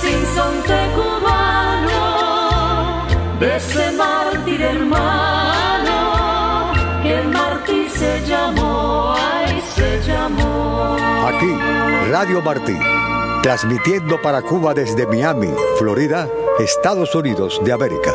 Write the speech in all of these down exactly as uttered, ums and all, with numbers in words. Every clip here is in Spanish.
sinsonte cubano, de ese mártir hermano, que el mártir se llamó, ay, se llamó. Aquí, Radio Martí, transmitiendo para Cuba desde Miami, Florida, Estados Unidos de América.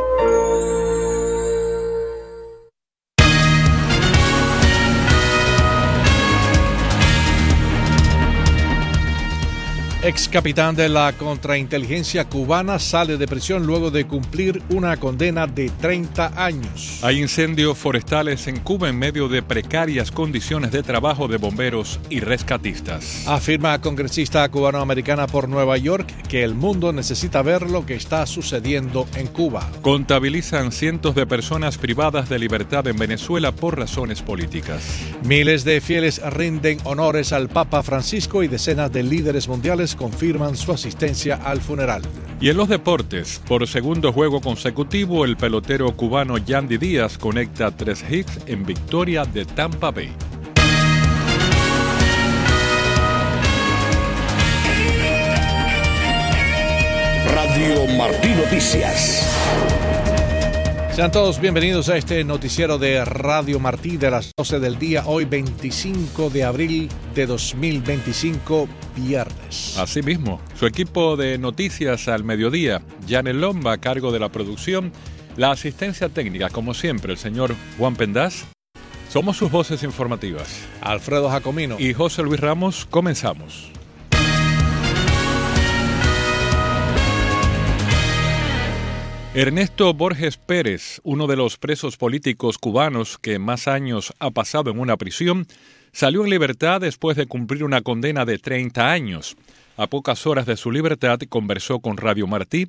Ex capitán de la contrainteligencia cubana sale de prisión luego de cumplir una condena de treinta años. Hay incendios forestales en Cuba en medio de precarias condiciones de trabajo de bomberos y rescatistas. Afirma congresista cubanoamericana por Nueva York que el mundo necesita ver lo que está sucediendo en Cuba. Contabilizan cientos de personas privadas de libertad en Venezuela por razones políticas. Miles de fieles rinden honores al Papa Francisco y decenas de líderes mundiales confirman su asistencia al funeral. Y en los deportes, por segundo juego consecutivo, el pelotero cubano Yandy Díaz conecta tres hits en victoria de Tampa Bay. Radio Martí Noticias. Sean todos bienvenidos a este noticiero de Radio Martí de las doce del día, hoy veinticinco de abril de dos mil veinticinco, viernes. Así mismo, su equipo de noticias al mediodía, Janet Lomba a cargo de la producción, la asistencia técnica, como siempre, el señor Juan Pendaz. Somos sus voces informativas, Alfredo Jacomino y José Luis Ramos. Comenzamos. Ernesto Borges Pérez, uno de los presos políticos cubanos que más años ha pasado en una prisión, salió en libertad después de cumplir una condena de treinta años. A pocas horas de su libertad conversó con Radio Martí.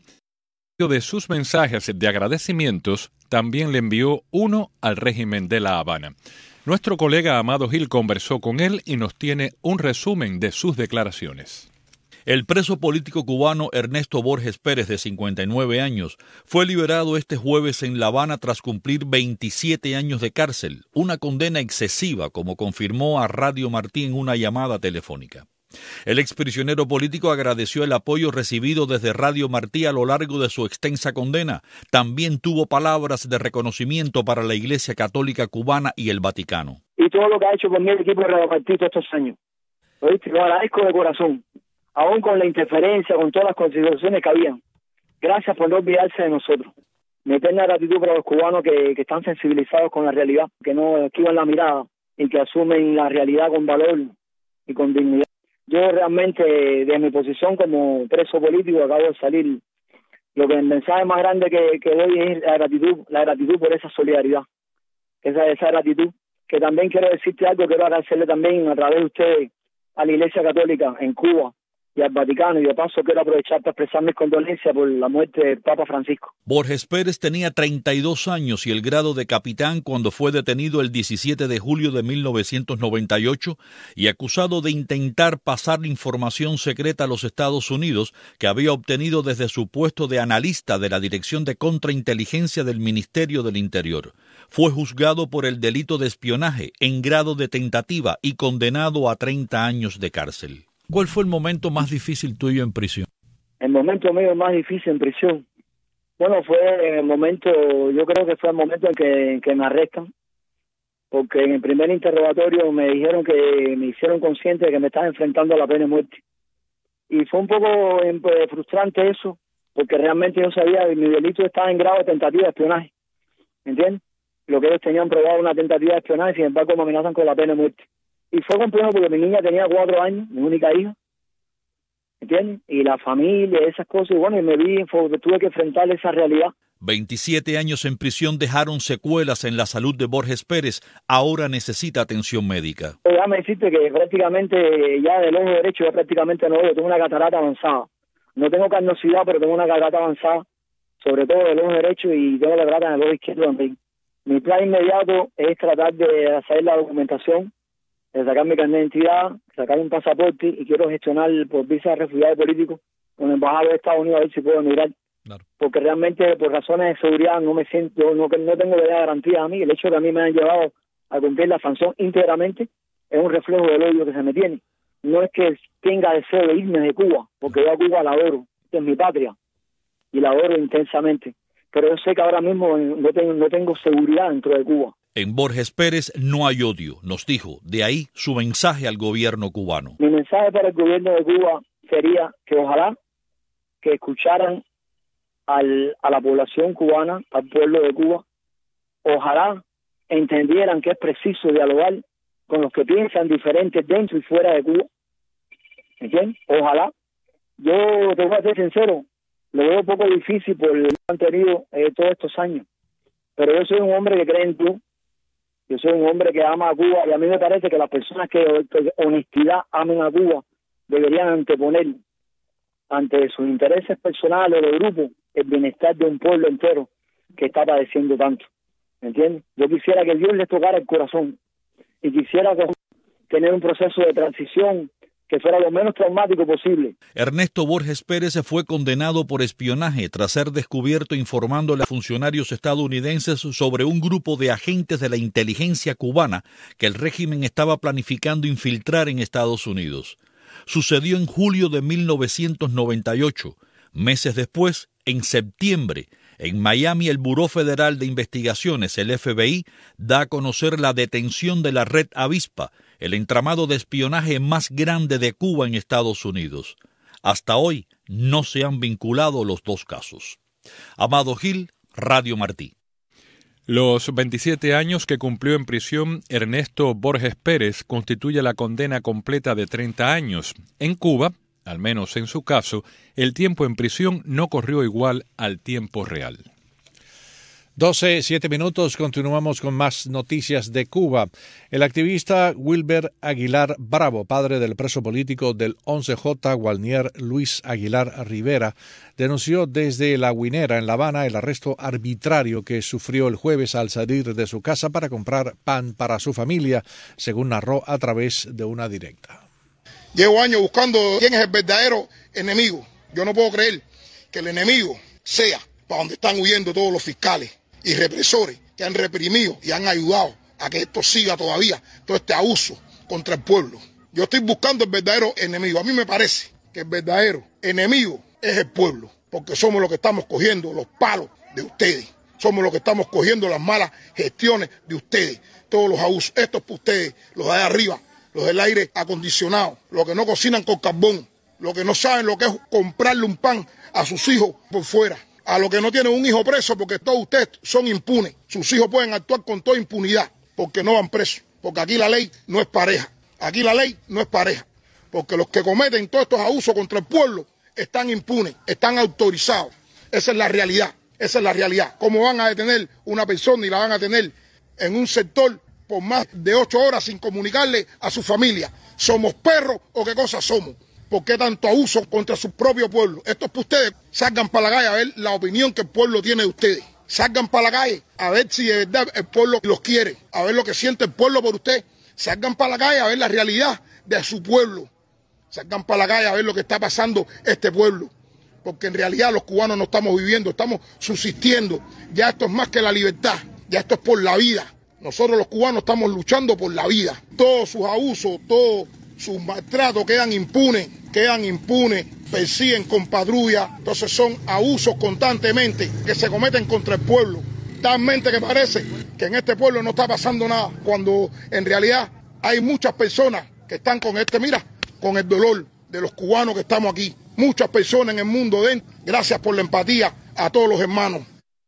De sus mensajes de agradecimientos, también le envió uno al régimen de La Habana. Nuestro colega Amado Gil conversó con él y nos tiene un resumen de sus declaraciones. El preso político cubano Ernesto Borges Pérez, de cincuenta y nueve años, fue liberado este jueves en La Habana tras cumplir veintisiete años de cárcel, una condena excesiva, como confirmó a Radio Martí en una llamada telefónica. El exprisionero político agradeció el apoyo recibido desde Radio Martí a lo largo de su extensa condena. También tuvo palabras de reconocimiento para la Iglesia Católica Cubana y el Vaticano. Y todo lo que ha hecho por mí el equipo de Radio Martí todos estos años. ¿Oíste? Lo agradezco de corazón. Aún con la interferencia, con todas las consideraciones que habían. Gracias por no olvidarse de nosotros. Mi eterna gratitud para los cubanos que, que están sensibilizados con la realidad, que no esquivan la mirada y que asumen la realidad con valor y con dignidad. Yo realmente, de mi posición como preso político, acabo de salir. Lo que el mensaje más grande que, que doy es la gratitud, la gratitud por esa solidaridad, esa, esa gratitud. Que también quiero decirte algo, quiero agradecerle también a través de ustedes a la Iglesia Católica en Cuba y al Vaticano, y de paso quiero aprovechar para expresar mis condolencias por la muerte del Papa Francisco. Borges Pérez tenía treinta y dos años y el grado de capitán cuando fue detenido el diecisiete de julio de mil novecientos noventa y ocho y acusado de intentar pasar información secreta a los Estados Unidos que había obtenido desde su puesto de analista de la Dirección de Contrainteligencia del Ministerio del Interior. Fue juzgado por el delito de espionaje en grado de tentativa y condenado a treinta años de cárcel. ¿Cuál fue el momento más difícil tuyo en prisión? El momento mío más difícil en prisión, bueno, fue el momento, yo creo que fue el momento en que, en que me arrestan, porque en el primer interrogatorio me dijeron que me hicieron consciente de que me estaba enfrentando a la pena de muerte. Y fue un poco pues, frustrante eso, porque realmente yo sabía que mi delito estaba en grado de tentativa de espionaje, ¿entiendes? Lo que ellos tenían probado una tentativa de espionaje, sin embargo me amenazan con la pena de muerte. Y fue complejo porque mi niña tenía cuatro años, mi única hija, ¿entiendes? Y la familia, esas cosas, y bueno, y me vi, fue, tuve que enfrentar esa realidad. veintisiete años en prisión dejaron secuelas en la salud de Borges Pérez. Ahora necesita atención médica. Ya me dijiste que prácticamente, ya del ojo derecho, ya prácticamente no veo, tengo una catarata avanzada. No tengo carnosidad, pero tengo una catarata avanzada, sobre todo del ojo derecho, y tengo la catarata en el ojo izquierdo también. Mi plan inmediato es tratar de hacer la documentación, de sacar mi carnet de identidad, sacar un pasaporte, y quiero gestionar por visa de refugiado político con el embajador de Estados Unidos a ver si puedo emigrar. Claro. Porque realmente por razones de seguridad no me siento, no, no tengo de garantía a mí. El hecho de que a mí me han llevado a cumplir la sanción íntegramente es un reflejo del odio que se me tiene. No es que tenga deseo de irme de Cuba, porque yo a Cuba la adoro, es mi patria y la adoro intensamente. Pero yo sé que ahora mismo no tengo, no tengo seguridad dentro de Cuba. En Borges Pérez no hay odio, nos dijo. De ahí su mensaje al gobierno cubano. Mi mensaje para el gobierno de Cuba sería que ojalá que escucharan al, a la población cubana, al pueblo de Cuba. Ojalá entendieran que es preciso dialogar con los que piensan diferentes dentro y fuera de Cuba. ¿Entiendes? Ojalá. Yo te voy a ser sincero, lo veo un poco difícil por lo que han tenido eh, todos estos años. Pero yo soy un hombre que cree en Cuba. Yo soy un hombre que ama a Cuba y a mí me parece que las personas que de honestidad amen a Cuba deberían anteponer ante sus intereses personales o de grupo el bienestar de un pueblo entero que está padeciendo tanto. ¿Me entiendes? Yo quisiera que Dios les tocara el corazón y quisiera tener un proceso de transición que fuera lo menos traumático posible. Ernesto Borges Pérez fue condenado por espionaje tras ser descubierto informándole a funcionarios estadounidenses sobre un grupo de agentes de la inteligencia cubana que el régimen estaba planificando infiltrar en Estados Unidos. Sucedió en julio de mil novecientos noventa y ocho. Meses después, en septiembre, en Miami, el Buró Federal de Investigaciones, el F B I, da a conocer la detención de la Red Avispa, el entramado de espionaje más grande de Cuba en Estados Unidos. Hasta hoy no se han vinculado los dos casos. Amado Gil, Radio Martí. Los veintisiete años que cumplió en prisión Ernesto Borges Pérez constituye la condena completa de treinta años. En Cuba, al menos en su caso, el tiempo en prisión no corrió igual al tiempo real. doce, siete minutos, continuamos con más noticias de Cuba. El activista Wilber Aguilar Bravo, padre del preso político del once J, Guarnier Luis Aguilar Rivera, denunció desde La Guinera, en La Habana, el arresto arbitrario que sufrió el jueves al salir de su casa para comprar pan para su familia, según narró a través de una directa. Llevo años buscando quién es el verdadero enemigo. Yo no puedo creer que el enemigo sea para donde están huyendo todos los fiscales y represores que han reprimido y han ayudado a que esto siga todavía, todo este abuso contra el pueblo. Yo estoy buscando el verdadero enemigo. A mí me parece que el verdadero enemigo es el pueblo, porque somos los que estamos cogiendo los palos de ustedes, somos los que estamos cogiendo las malas gestiones de ustedes, todos los abusos. Esto es para ustedes, los de allá arriba, los del aire acondicionado, los que no cocinan con carbón, los que no saben lo que es comprarle un pan a sus hijos por fuera, a los que no tienen un hijo preso, porque todos ustedes son impunes. Sus hijos pueden actuar con toda impunidad porque no van presos, porque aquí la ley no es pareja, aquí la ley no es pareja, porque los que cometen todos estos abusos contra el pueblo están impunes, están autorizados. Esa es la realidad, esa es la realidad. ¿Cómo van a detener una persona y la van a tener en un sector por más de ocho horas sin comunicarle a su familia? ¿Somos perros o qué cosa somos? ¿Por qué tanto abuso contra su propio pueblo? Esto es para ustedes. Salgan para la calle a ver la opinión que el pueblo tiene de ustedes. Salgan para la calle a ver si de verdad el pueblo los quiere, a ver lo que siente el pueblo por usted. Salgan para la calle a ver la realidad de su pueblo. Salgan para la calle a ver lo que está pasando este pueblo. Porque en realidad los cubanos no estamos viviendo, estamos subsistiendo. Ya esto es más que la libertad, ya esto es por la vida. Nosotros los cubanos estamos luchando por la vida. Todos sus abusos, todos sus maltratos quedan impunes, quedan impunes, persiguen con patrulla. Entonces son abusos constantemente que se cometen contra el pueblo. Talmente que parece que en este pueblo no está pasando nada, cuando en realidad hay muchas personas que están con este, mira, con el dolor de los cubanos que estamos aquí. Muchas personas en el mundo dentro. Gracias por la empatía a todos los hermanos.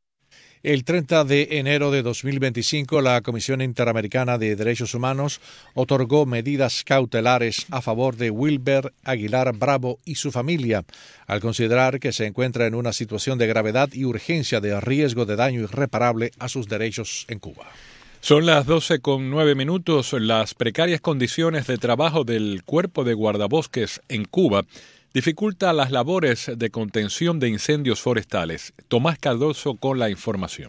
El treinta de enero de dos mil veinticinco, la Comisión Interamericana de Derechos Humanos otorgó medidas cautelares a favor de Wilber Aguilar Bravo y su familia, al considerar que se encuentra en una situación de gravedad y urgencia de riesgo de daño irreparable a sus derechos en Cuba. Son las doce con nueve minutos. Las precarias condiciones de trabajo del Cuerpo de Guardabosques en Cuba dificulta las labores de contención de incendios forestales. Tomás Cardoso con la información.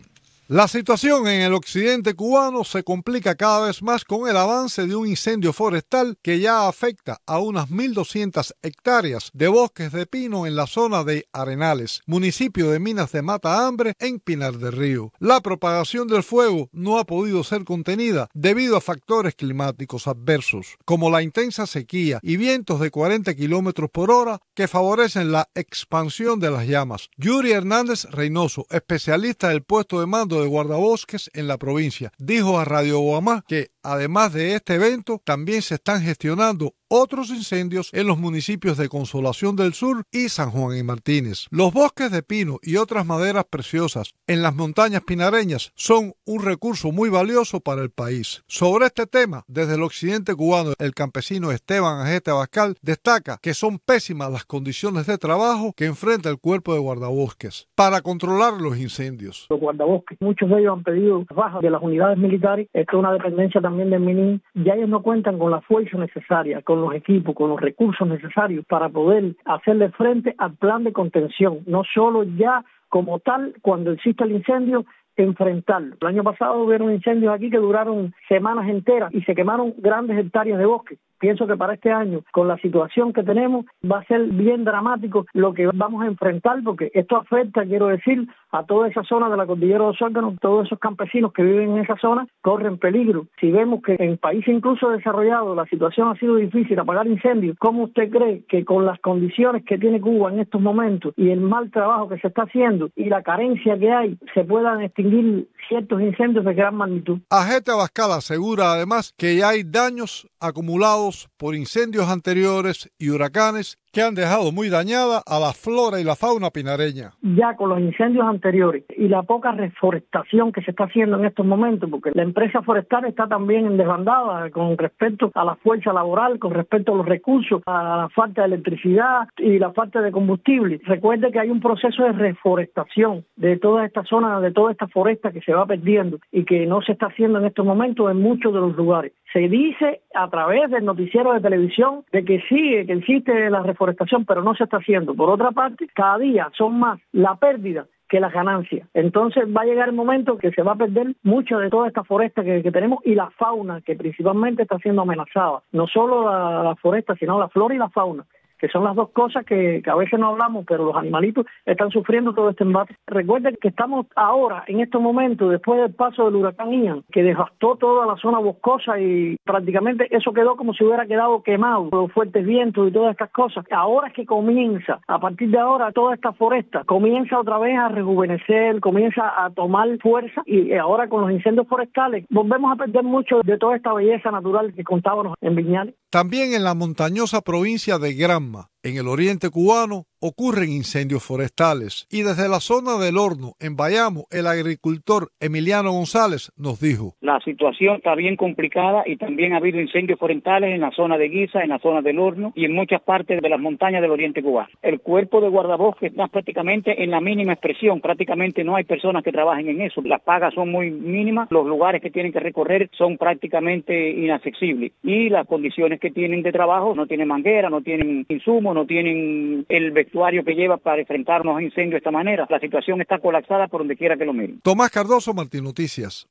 La situación en el occidente cubano se complica cada vez más con el avance de un incendio forestal que ya afecta a unas mil doscientas hectáreas de bosques de pino en la zona de Arenales, municipio de Minas de Mata Hambre, en Pinar del Río. La propagación del fuego no ha podido ser contenida debido a factores climáticos adversos, como la intensa sequía y vientos de cuarenta kilómetros por hora que favorecen la expansión de las llamas. Yuri Hernández Reynoso, especialista del puesto de mando de guardabosques en la provincia, dijo a Radio Guamá que además de este evento también se están gestionando otros incendios en los municipios de Consolación del Sur y San Juan y Martínez. Los bosques de pino y otras maderas preciosas en las montañas pinareñas son un recurso muy valioso para el país. Sobre este tema, desde el occidente cubano, el campesino Esteban Ajete Abascal destaca que son pésimas las condiciones de trabajo que enfrenta el cuerpo de guardabosques para controlar los incendios. Los guardabosques, muchos de ellos han pedido bajas de las unidades militares. Esto es una dependencia también del MININ. Ya ellos no cuentan con la fuerza necesaria, con los equipos, con los recursos necesarios para poder hacerle frente al plan de contención, no solo ya como tal, cuando existe el incendio, enfrentarlo. El año pasado hubieron incendios aquí que duraron semanas enteras y se quemaron grandes hectáreas de bosque. Pienso que para este año, con la situación que tenemos, va a ser bien dramático lo que vamos a enfrentar, porque esto afecta, quiero decir, a toda esa zona de la cordillera de los Órganos. Todos esos campesinos que viven en esa zona corren peligro. Si vemos que en países incluso desarrollados la situación ha sido difícil, apagar incendios, ¿cómo usted cree que con las condiciones que tiene Cuba en estos momentos y el mal trabajo que se está haciendo y la carencia que hay, se puedan extinguir ciertos incendios de gran magnitud? Ajete Abascal asegura además que ya hay daños acumulados por incendios anteriores y huracanes que han dejado muy dañada a la flora y la fauna pinareña. Ya con los incendios anteriores y la poca reforestación que se está haciendo en estos momentos, porque la empresa forestal está también en desbandada con respecto a la fuerza laboral, con respecto a los recursos, a la falta de electricidad y la falta de combustible. Recuerde que hay un proceso de reforestación de toda esta zona, de toda esta foresta que se va perdiendo y que no se está haciendo en estos momentos en muchos de los lugares. Se dice a través del noticiero de televisión de que sí, que existe la reforestación, pero no se está haciendo. Por otra parte, cada día son más la pérdida que las ganancias. Entonces va a llegar el momento que se va a perder mucha de toda esta foresta que, que tenemos y la fauna, que principalmente está siendo amenazada. No solo la, la foresta, sino la flora y la fauna, que son las dos cosas que, que a veces no hablamos, pero los animalitos están sufriendo todo este embate. Recuerden que estamos ahora, en estos momentos, después del paso del huracán Ian, que devastó toda la zona boscosa y prácticamente eso quedó como si hubiera quedado quemado, los fuertes vientos y todas estas cosas. Ahora es que comienza, a partir de ahora, toda esta foresta comienza otra vez a rejuvenecer, comienza a tomar fuerza y ahora con los incendios forestales volvemos a perder mucho de toda esta belleza natural que contábamos en Viñales. También en la montañosa provincia de Granma, en el oriente cubano, ocurren incendios forestales y desde la zona del Horno, en Bayamo, el agricultor Emiliano González nos dijo: la situación está bien complicada y también ha habido incendios forestales en la zona de Guisa, en la zona del Horno y en muchas partes de las montañas del oriente cubano. El cuerpo de guardabosques está prácticamente en la mínima expresión, prácticamente no hay personas que trabajen en eso, las pagas son muy mínimas, los lugares que tienen que recorrer son prácticamente inaccesibles y las condiciones que tienen de trabajo no tienen manguera, no tienen insumos, no tienen el vestuario que lleva para enfrentar unos incendios de esta manera. La situación está colapsada por donde quiera que lo miren. Tomás Cardoso, Martín Noticias.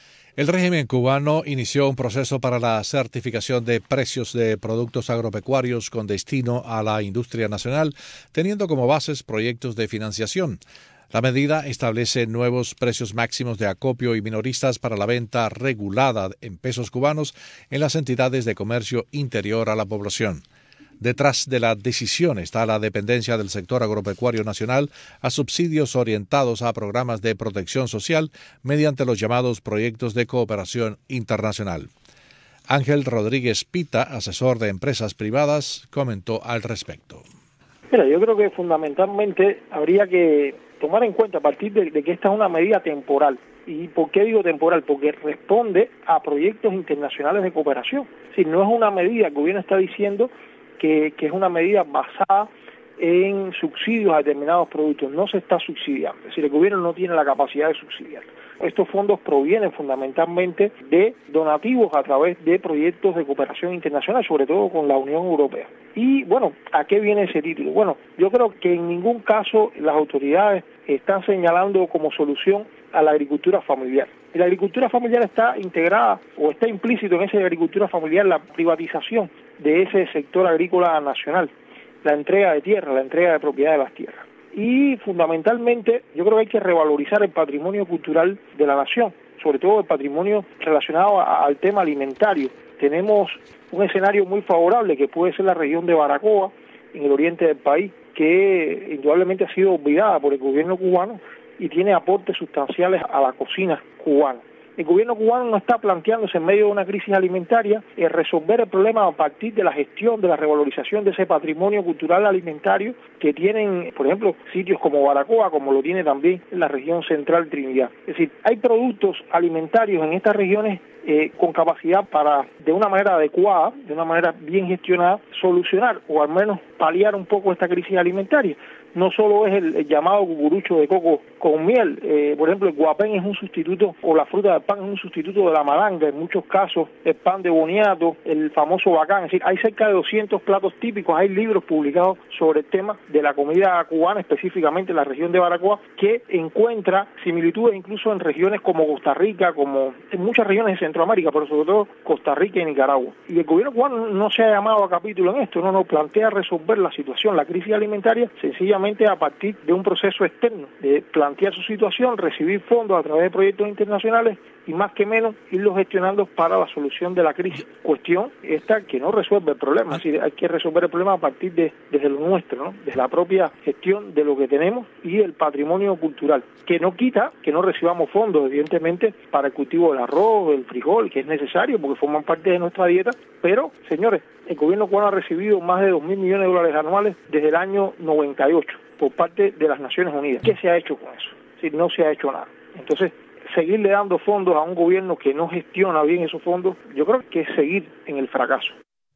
El régimen cubano inició un proceso para la certificación de precios de productos agropecuarios con destino a la industria nacional, teniendo como bases proyectos de financiación. La medida establece nuevos precios máximos de acopio y minoristas para la venta regulada en pesos cubanos en las entidades de comercio interior a la población. Detrás de la decisión está la dependencia del sector agropecuario nacional a subsidios orientados a programas de protección social mediante los llamados proyectos de cooperación internacional. Ángel Rodríguez Pita, asesor de empresas privadas, comentó al respecto. Mira, yo creo que fundamentalmente habría que tomar en cuenta a partir de, de que esta es una medida temporal. ¿Y por qué digo temporal? Porque responde a proyectos internacionales de cooperación. Es decir, no es una medida que el gobierno está diciendo que, que es una medida basada en subsidios a determinados productos. No se está subsidiando. Es decir, el gobierno no tiene la capacidad de subsidiar. Estos fondos provienen fundamentalmente de donativos a través de proyectos de cooperación internacional, sobre todo con la Unión Europea. Y bueno, ¿a qué viene ese título? Bueno, yo creo que en ningún caso las autoridades están señalando como solución a la agricultura familiar. Y la agricultura familiar está integrada o está implícito en esa agricultura familiar la privatización de ese sector agrícola nacional, la entrega de tierra, la entrega de propiedad de las tierras. Y fundamentalmente yo creo que hay que revalorizar el patrimonio cultural de la nación, sobre todo el patrimonio relacionado a, al tema alimentario. Tenemos un escenario muy favorable que puede ser la región de Baracoa, en el oriente del país, que indudablemente ha sido olvidada por el gobierno cubano y tiene aportes sustanciales a la cocina cubana. El gobierno cubano no está planteándose en medio de una crisis alimentaria eh, resolver el problema a partir de la gestión, de la revalorización de ese patrimonio cultural alimentario que tienen, por ejemplo, sitios como Baracoa, como lo tiene también la región central Trinidad. Es decir, hay productos alimentarios en estas regiones eh, con capacidad para, de una manera adecuada, de una manera bien gestionada, solucionar o al menos paliar un poco esta crisis alimentaria. No solo es el, el llamado cucurucho de coco con miel, eh, por ejemplo el guapén es un sustituto, o la fruta del pan es un sustituto de la malanga, en muchos casos el pan de boniato, el famoso bacán, es decir, hay cerca de doscientos platos típicos, hay libros publicados sobre el tema de la comida cubana, específicamente en la región de Baracoa, que encuentra similitudes incluso en regiones como Costa Rica, como en muchas regiones de Centroamérica, pero sobre todo Costa Rica y Nicaragua. Y el gobierno cubano no se ha llamado a capítulo en esto, no nos plantea resolver la situación, la crisis alimentaria, sencillamente a partir de un proceso externo, de plantear su situación, recibir fondos a través de proyectos internacionales y más que menos irlos gestionando para la solución de la crisis. Cuestión esta que no resuelve el problema, es decir, hay que resolver el problema a partir de desde lo nuestro, ¿no? Desde la propia gestión de lo que tenemos y el patrimonio cultural, que no quita que no recibamos fondos, evidentemente, para el cultivo del arroz, del frijol, que es necesario porque forman parte de nuestra dieta, pero, señores, el gobierno cubano ha recibido más de dos mil millones de dólares anuales desde el año noventa y ocho por parte de las Naciones Unidas. ¿Qué se ha hecho con eso? Es decir, no se ha hecho nada. Entonces, seguirle dando fondos a un gobierno que no gestiona bien esos fondos, yo creo que es seguir en el fracaso.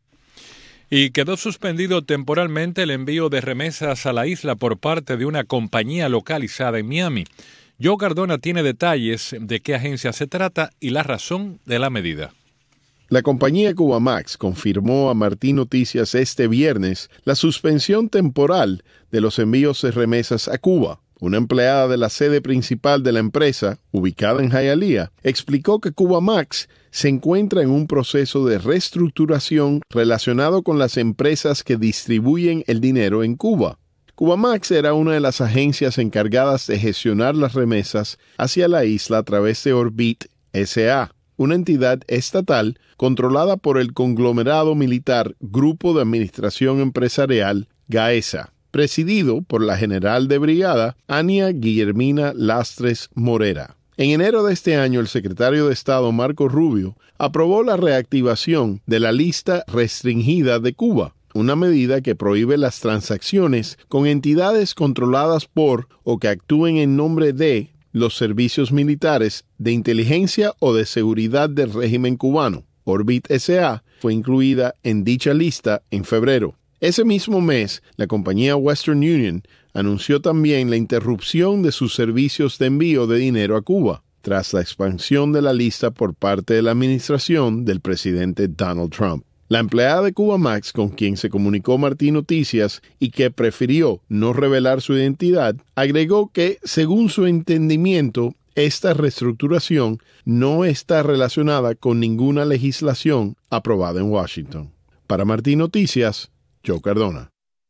Y quedó suspendido temporalmente el envío de remesas a la isla por parte de una compañía localizada en Miami. Joe Cardona tiene detalles de qué agencia se trata y la razón de la medida. La compañía Cubamax confirmó a Martín Noticias este viernes la suspensión temporal de los envíos de remesas a Cuba. Una empleada de la sede principal de la empresa, ubicada en Hialeah, explicó que Cubamax se encuentra en un proceso de reestructuración relacionado con las empresas que distribuyen el dinero en Cuba. Cubamax era una de las agencias encargadas de gestionar las remesas hacia la isla a través de Orbit S A, una entidad estatal controlada por el conglomerado militar Grupo de Administración Empresarial GAESA, presidido por la general de brigada Ania Guillermina Lastres Morera. En enero de este año, el secretario de Estado Marco Rubio aprobó la reactivación de la lista restringida de Cuba, una medida que prohíbe las transacciones con entidades controladas por o que actúen en nombre de los servicios militares de inteligencia o de seguridad del régimen cubano. Orbit S A fue incluida en dicha lista en febrero. Ese mismo mes, la compañía Western Union anunció también la interrupción de sus servicios de envío de dinero a Cuba, tras la expansión de la lista por parte de la administración del presidente Donald Trump. La empleada de Cubamax, con quien se comunicó Martín Noticias y que prefirió no revelar su identidad, agregó que, según su entendimiento, esta reestructuración no está relacionada con ninguna legislación aprobada en Washington. Para Martín Noticias, Joe Cardona.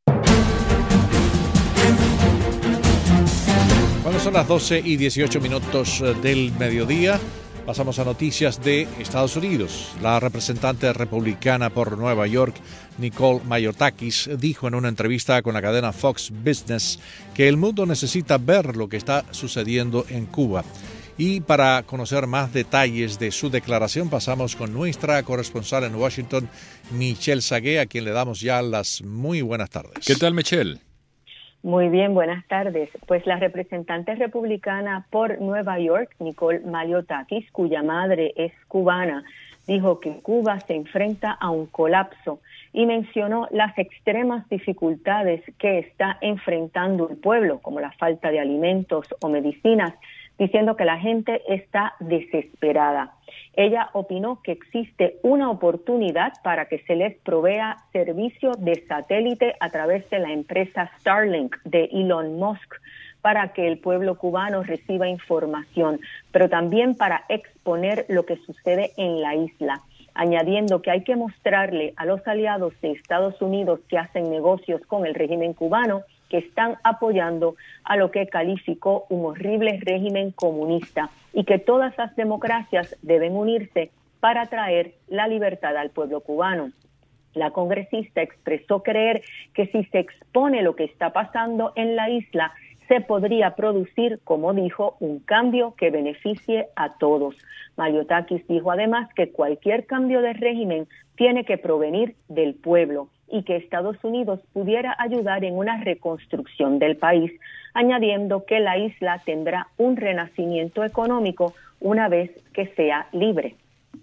Cuando son las doce y dieciocho minutos del mediodía, pasamos a noticias de Estados Unidos. La representante republicana por Nueva York, Nicole Mayotakis, dijo en una entrevista con la cadena Fox Business que el mundo necesita ver lo que está sucediendo en Cuba. Y para conocer más detalles de su declaración, pasamos con nuestra corresponsal en Washington, Michelle Sagué, a quien le damos ya las muy buenas tardes. ¿Qué tal, Michelle? Muy bien, buenas tardes. Pues la representante republicana por Nueva York, Nicole Mayotakis, cuya madre es cubana, dijo que Cuba se enfrenta a un colapso y mencionó las extremas dificultades que está enfrentando el pueblo, como la falta de alimentos o medicinas, diciendo que la gente está desesperada. Ella opinó que existe una oportunidad para que se les provea servicio de satélite a través de la empresa Starlink de Elon Musk, para que el pueblo cubano reciba información, pero también para exponer lo que sucede en la isla, añadiendo que hay que mostrarle a los aliados de Estados Unidos que hacen negocios con el régimen cubano que están apoyando a lo que calificó un horrible régimen comunista y que todas las democracias deben unirse para traer la libertad al pueblo cubano. La congresista expresó creer que si se expone lo que está pasando en la isla, se podría producir, como dijo, un cambio que beneficie a todos. Malliotakis dijo además que cualquier cambio de régimen tiene que provenir del pueblo y que Estados Unidos pudiera ayudar en una reconstrucción del país, añadiendo que la isla tendrá un renacimiento económico una vez que sea libre.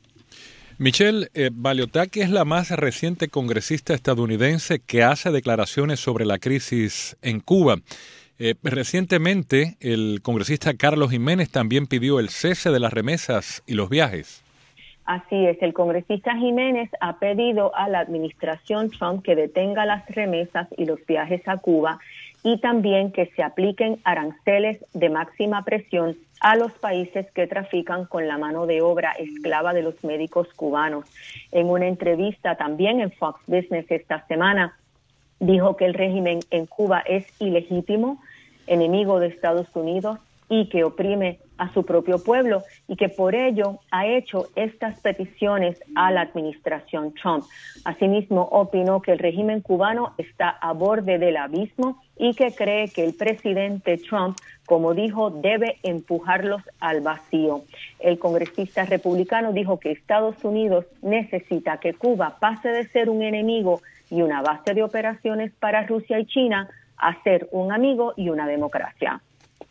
Michelle, eh, Malliotakis es la más reciente congresista estadounidense que hace declaraciones sobre la crisis en Cuba. Eh, recientemente, el congresista Carlos Jiménez también pidió el cese de las remesas y los viajes. Así es, el congresista Jiménez ha pedido a la administración Trump que detenga las remesas y los viajes a Cuba y también que se apliquen aranceles de máxima presión a los países que trafican con la mano de obra esclava de los médicos cubanos. En una entrevista también en Fox Business esta semana, dijo que el régimen en Cuba es ilegítimo, enemigo de Estados Unidos y que oprime a su propio pueblo y que por ello ha hecho estas peticiones a la administración Trump. Asimismo, opinó que el régimen cubano está a borde del abismo y que cree que el presidente Trump, como dijo, debe empujarlos al vacío. El congresista republicano dijo que Estados Unidos necesita que Cuba pase de ser un enemigo y una base de operaciones para Rusia y China a ser un amigo y una democracia.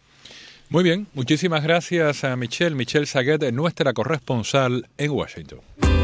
Muy bien, muchísimas gracias a Michelle, Michelle Saguet, nuestra corresponsal en Washington.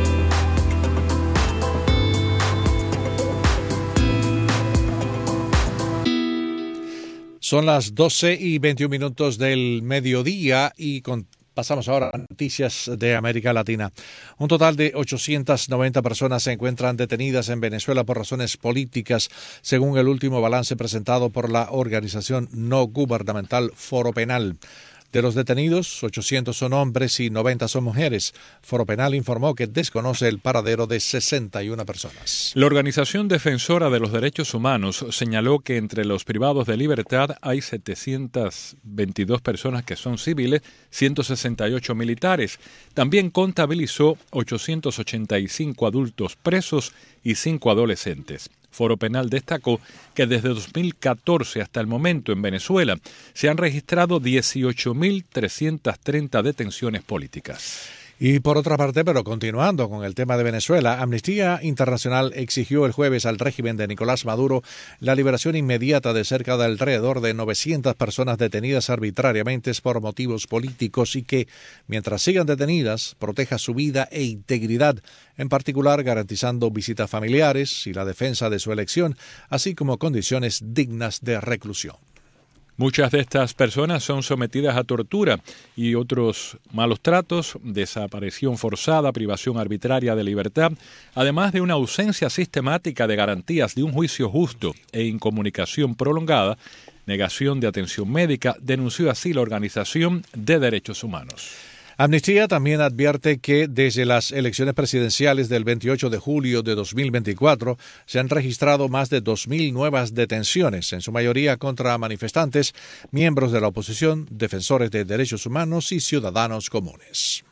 Son las doce y veintiún minutos del mediodía y con pasamos ahora a noticias de América Latina. Un total de ochocientas noventa personas se encuentran detenidas en Venezuela por razones políticas, según el último balance presentado por la organización no gubernamental Foro Penal. De los detenidos, ochocientos son hombres y noventa son mujeres. Foro Penal informó que desconoce el paradero de sesenta y una personas. La Organización Defensora de los Derechos Humanos señaló que entre los privados de libertad hay setecientas veintidós personas que son civiles, ciento sesenta y ocho militares. También contabilizó ochocientos ochenta y cinco adultos presos y cinco adolescentes. Foro Penal destacó que desde dos mil catorce hasta el momento en Venezuela se han registrado dieciocho mil trescientas treinta detenciones políticas. Y por otra parte, pero continuando con el tema de Venezuela, Amnistía Internacional exigió el jueves al régimen de Nicolás Maduro la liberación inmediata de cerca de alrededor de novecientas personas detenidas arbitrariamente por motivos políticos y que, mientras sigan detenidas, proteja su vida e integridad, en particular garantizando visitas familiares y la defensa de su elección, así como condiciones dignas de reclusión. Muchas de estas personas son sometidas a tortura y otros malos tratos, desaparición forzada, privación arbitraria de libertad, además de una ausencia sistemática de garantías de un juicio justo e incomunicación prolongada, negación de atención médica, denunció así la Organización de Derechos Humanos. Amnistía también advierte que desde las elecciones presidenciales del veintiocho de julio de dos mil veinticuatro se han registrado más de dos mil nuevas detenciones, en su mayoría contra manifestantes, miembros de la oposición, defensores de derechos humanos y ciudadanos comunes.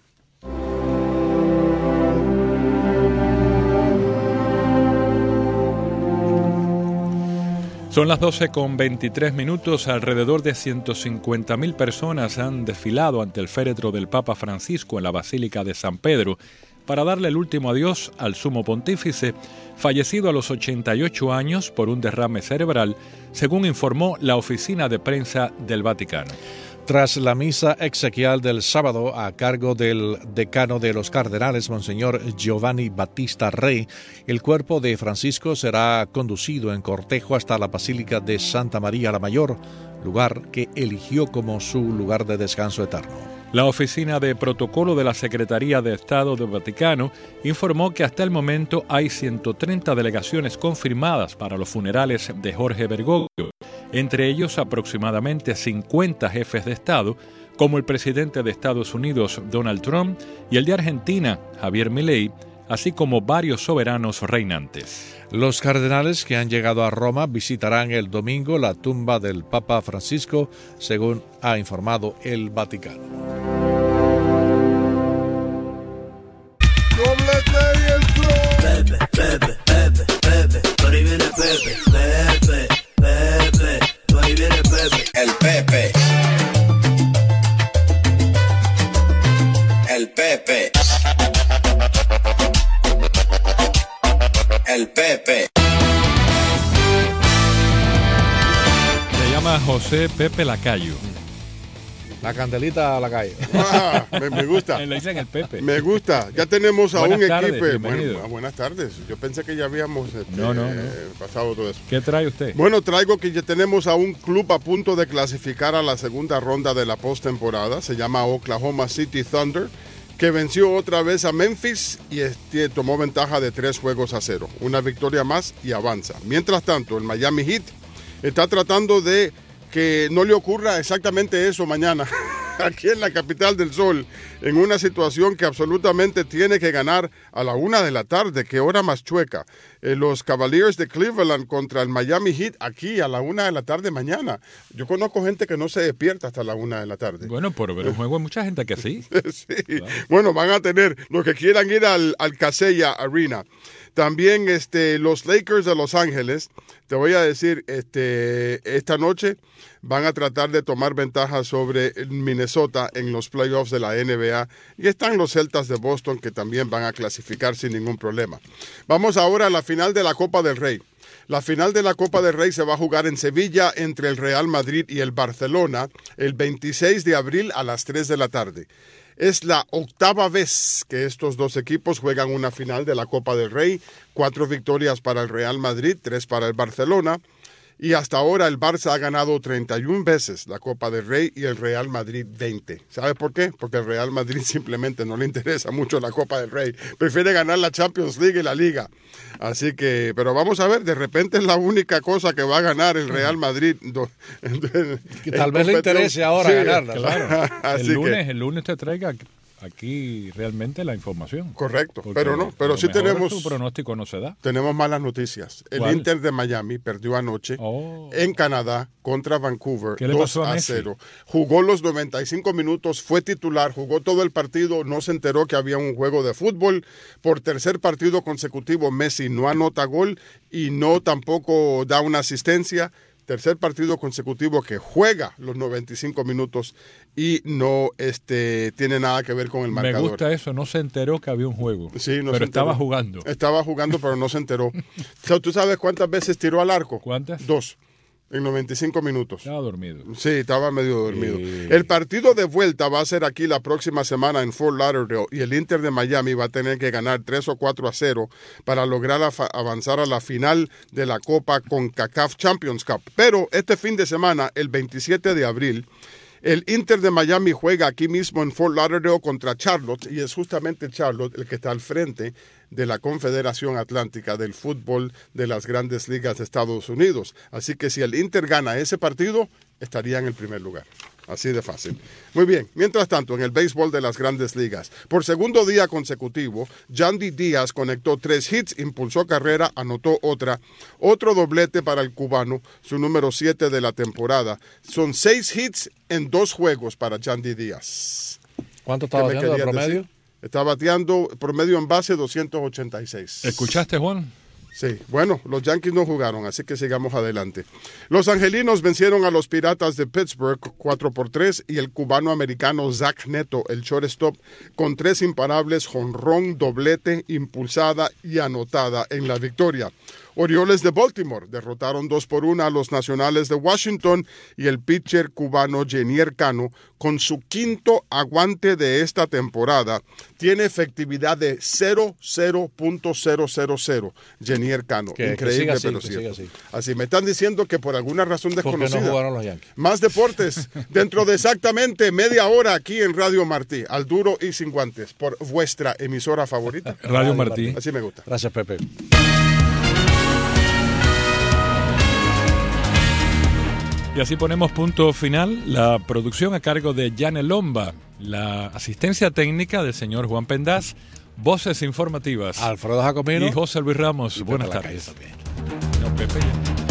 Son las doce con veintitrés minutos. Alrededor de ciento cincuenta mil personas han desfilado ante el féretro del Papa Francisco en la Basílica de San Pedro para darle el último adiós al sumo pontífice, fallecido a los ochenta y ocho años por un derrame cerebral, según informó la oficina de prensa del Vaticano. Tras la misa exequial del sábado a cargo del decano de los cardenales, Monseñor Giovanni Battista Re, el cuerpo de Francisco será conducido en cortejo hasta la Basílica de Santa María la Mayor, lugar que eligió como su lugar de descanso eterno. La Oficina de Protocolo de la Secretaría de Estado del Vaticano informó que hasta el momento hay ciento treinta delegaciones confirmadas para los funerales de Jorge Bergoglio, entre ellos aproximadamente cincuenta jefes de Estado, como el presidente de Estados Unidos, Donald Trump, y el de Argentina, Javier Milei, así como varios soberanos reinantes. Los cardenales que han llegado a Roma visitarán el domingo la tumba del Papa Francisco, según ha informado el Vaticano. Pepe, Pepe, Pepe, Pepe, por ahí viene Pepe, Pepe, Pepe, por ahí viene Pepe. El Pepe. El Pepe. El Pepe. Se llama José Pepe Lacayo. La candelita a la calle. Ah, me, me gusta. Le dicen el Pepe. Me gusta. Ya tenemos a buenas un tardes, equipo. Bienvenido. Bueno, buenas tardes. Yo pensé que ya habíamos este, no, no, no. pasado todo eso. ¿Qué trae usted? Bueno, traigo que ya tenemos a un club a punto de clasificar a la segunda ronda de la postemporada. Se llama Oklahoma City Thunder, que venció otra vez a Memphis y este, tomó ventaja de tres juegos a cero. Una victoria más y avanza. Mientras tanto, el Miami Heat está tratando de que no le ocurra exactamente eso mañana, aquí en la capital del sol, en una situación que absolutamente tiene que ganar a la una de la tarde, qué hora más chueca. Eh, los Cavaliers de Cleveland contra el Miami Heat aquí a la una de la tarde mañana. Yo conozco gente que no se despierta hasta la una de la tarde. Bueno, por ver un juego hay mucha gente que sí. Sí. Claro. Bueno, van a tener los que quieran ir al, al Kaseya Arena. También este, los Lakers de Los Ángeles, te voy a decir, este, esta noche van a tratar de tomar ventaja sobre Minnesota en los playoffs de la N B A. Y están los Celtas de Boston, que también van a clasificar sin ningún problema. Vamos ahora a la final de la Copa del Rey. La final de la Copa del Rey se va a jugar en Sevilla entre el Real Madrid y el Barcelona el veintiséis de abril a las tres de la tarde. Es la octava vez que estos dos equipos juegan una final de la Copa del Rey. Cuatro victorias para el Real Madrid, tres para el Barcelona. Y hasta ahora el Barça ha ganado treinta y una veces la Copa del Rey y el Real Madrid veinte. ¿Sabe por qué? Porque el Real Madrid simplemente no le interesa mucho la Copa del Rey. Prefiere ganar la Champions League y la Liga. Así que, pero vamos a ver, de repente es la única cosa que va a ganar el Real Madrid. Que tal vez le interese ahora sí, ganarla. Claro. Así el, lunes, que, el lunes te traiga aquí realmente la información. Correcto, Porque pero no, pero sí tenemos su pronóstico no se da. Tenemos malas noticias. El ¿Cuál? Inter de Miami perdió anoche oh. en Canadá contra Vancouver ¿Qué le dos pasó a a Messi? cero. Jugó los noventa y cinco minutos, fue titular, jugó todo el partido, no se enteró que había un juego de fútbol. Por tercer partido consecutivo Messi no anota gol y no tampoco da una asistencia. Tercer partido consecutivo que juega los noventa y cinco minutos y no este, tiene nada que ver con el marcador. Me gusta eso, no se enteró que había un juego. Sí, no pero se estaba enteró. jugando. Estaba jugando, pero no se enteró. ¿Tú sabes cuántas veces tiró al arco? ¿Cuántas? Dos, en noventa y cinco minutos. Estaba dormido. Sí, estaba medio dormido. Sí. El partido de vuelta va a ser aquí la próxima semana en Fort Lauderdale y el Inter de Miami va a tener que ganar tres o cuatro a cero para lograr avanzar a la final de la Copa CONCACAF Champions Cup. Pero este fin de semana, el veintisiete de abril, el Inter de Miami juega aquí mismo en Fort Lauderdale contra Charlotte y es justamente Charlotte el que está al frente de la Confederación Atlántica del Fútbol de las Grandes Ligas de Estados Unidos. Así que si el Inter gana ese partido, estaría en el primer lugar. Así de fácil. Muy bien. Mientras tanto, en el béisbol de las Grandes Ligas, por segundo día consecutivo, Yandy Díaz conectó tres hits, impulsó carrera, anotó otra. Otro doblete para el cubano, su número siete de la temporada. Son seis hits en dos juegos para Yandy Díaz. ¿Cuánto está bateando de promedio? Decir? Está bateando promedio en base doscientos ochenta y seis. ¿Escuchaste, Juan? Sí, bueno, los Yankees no jugaron, así que sigamos adelante. Los angelinos vencieron a los Piratas de Pittsburgh cuatro por tres y el cubano-americano Zach Neto, el shortstop, con tres imparables, jonrón, doblete, impulsada y anotada en la victoria. Orioles de Baltimore derrotaron dos por uno a los Nacionales de Washington y el pitcher cubano Jenier Cano, con su quinto aguante de esta temporada, tiene efectividad de cero punto cero cero cero. Jenier Cano, que, increíble, que así, pero que cierto. así. así me están diciendo que por alguna razón desconocida. ¿Por qué no jugaron los Yankees? Más deportes dentro de exactamente media hora aquí en Radio Martí, al duro y sin guantes, por vuestra emisora favorita. Radio, Radio Martí. Martí. Así me gusta. Gracias, Pepe. Y así ponemos punto final. La producción a cargo de Yane Lomba, la asistencia técnica del señor Juan Pendaz, voces informativas Alfredo Jacomino y José Luis Ramos. Buenas tardes. No, Pepe.